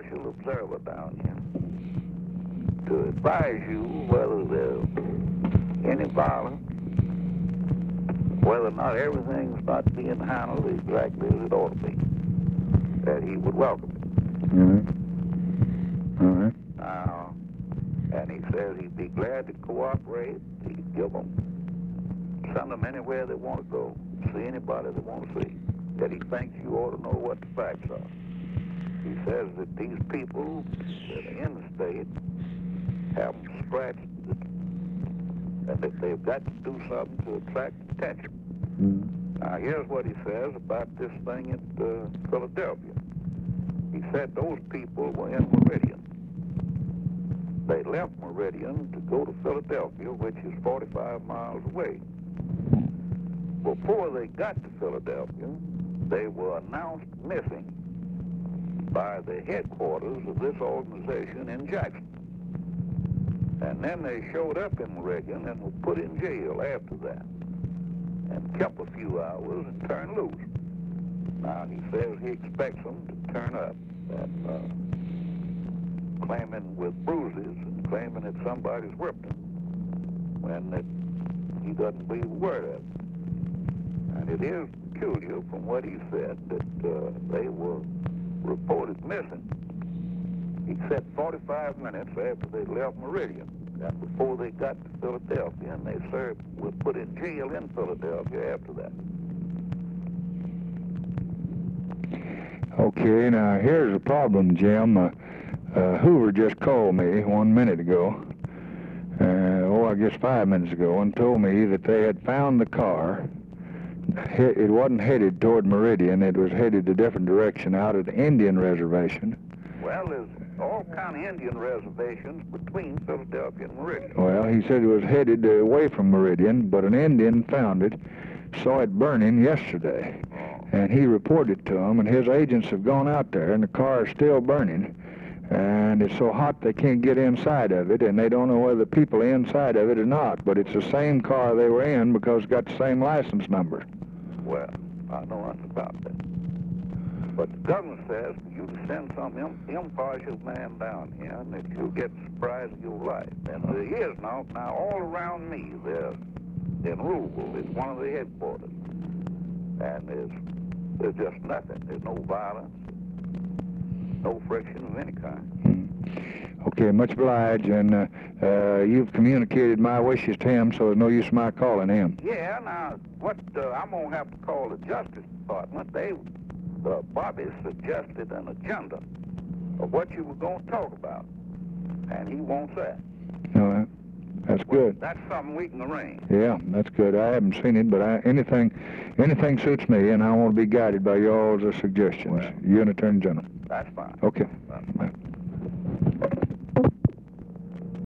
impartial observer down here to advise you whether there's any violence, whether or not everything's not being handled exactly as it ought to be, that he would welcome it. Mm-hmm. All right. And he says he'd be glad to cooperate. He'd give them, send them anywhere they want to go, see anybody they want to see, that he thinks you ought to know what the facts are. He says that these people that are in the state have them scratched, and that they've got to do something to attract attention. Mm-hmm. Now, here's what he says about this thing at Philadelphia. He said those people were in Meridian. They left Meridian to go to Philadelphia, which is 45 miles away. Before they got to Philadelphia, they were announced missing by the headquarters of this organization in Jackson. And then they showed up in Meridian and were put in jail after that, and kept a few hours and turned loose. Now, he says he expects them to turn up and claiming with bruises and claiming that somebody's whipped him when he doesn't believe a word of it. And it is peculiar from what he said that they were reported missing. He said 45 minutes after they left Meridian, and before they got to Philadelphia, and they were put in jail in Philadelphia after that. Okay, now here's the problem, Jim. Hoover just called me 1 minute ago, I guess 5 minutes ago, and told me that they had found the car. It wasn't headed toward Meridian. It was headed a different direction out at the Indian reservation. Well, there's all kind of Indian reservations between Philadelphia and Meridian. Well, he said it was headed away from Meridian, but an Indian found it, saw it burning yesterday, and he reported to them, and his agents have gone out there, and the car is still burning. And it's so hot they can't get inside of it, and they don't know whether the people are inside of it or not. But it's the same car they were in because it's got the same license number. Well, I know nothing about that. But the governor says for you to send some impartial man down here, and that you'll get the surprise of your life. And there is now all around me, there in Louisville, is one of the headquarters. And there's just nothing. There's no violence. No friction of any kind. Okay, much obliged, and you've communicated my wishes to him, so there's no use in my calling him. Yeah, now, I'm going to have to call the Justice Department. Bobby suggested an agenda of what you were going to talk about, and he wants that. All right. That's good. That's something we can arrange. Yeah, that's good. I haven't seen it, but anything suits me, and I want to be guided by y'all's suggestions. Well, you're an attorney general. That's fine. Okay. That's fine.